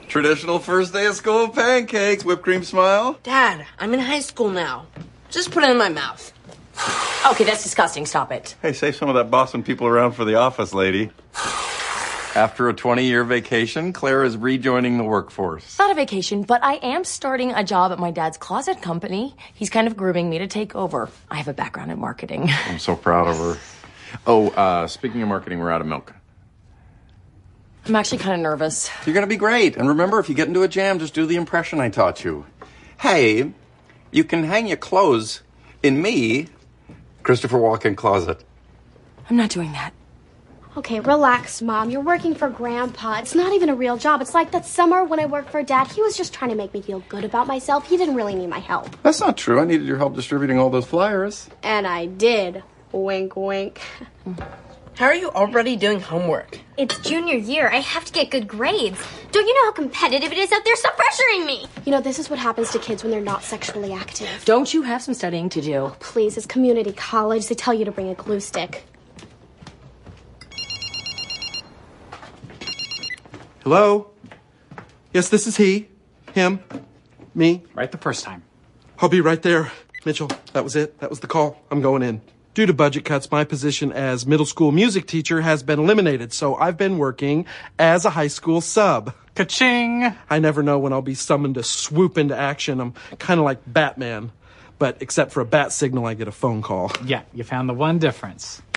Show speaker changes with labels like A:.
A: Traditional first day of school pancakes, whipped cream smile.
B: Dad, I'm in high school now. Just put it in my mouth.
C: Okay, that's disgusting. Stop it.
A: Hey, save some of that bossing people around for the office, lady. After a 20-year vacation, Claire is rejoining the workforce.
C: It's not a vacation, but I am starting a job at my dad's closet company. He's kind of grooming me to take over. I have a background in marketing.
A: I'm so proud of her. Oh, speaking of marketing, we're out of milk.
C: I'm actually kind of nervous.
A: You're going to be great. And remember, if you get into a jam, just do the impression I taught you. Hey, you can hang your clothes in me, Christopher Walken closet.
C: I'm not doing that.
D: Okay, relax, Mom. You're working for Grandpa. It's not even a real job. It's like that summer when I worked for Dad. He was just trying to make me feel good about myself. He didn't really need my help.
A: That's not true. I needed your help distributing all those flyers.
D: And I did. Wink, wink.
B: How are you already doing homework?
E: It's junior year. I have to get good grades. Don't you know how competitive it is out there? Stop pressuring me.
D: You know, this is what happens to kids when they're not sexually active.
C: Don't you have some studying to do?
D: Please, it's community college. They tell you to bring a glue stick.
F: Hello? Yes, this is he. Him. Me.
G: Right the first time.
F: I'll be right there. Mitchell, that was it. That was the call. I'm going in. Due to budget cuts, my position as middle school music teacher has been eliminated, so I've been working as a high school sub.
G: Ka-ching!
F: I never know when I'll be summoned to swoop into action. I'm kind of like Batman. But except for a bat signal, I get a phone call.
G: Yeah, you found the one difference.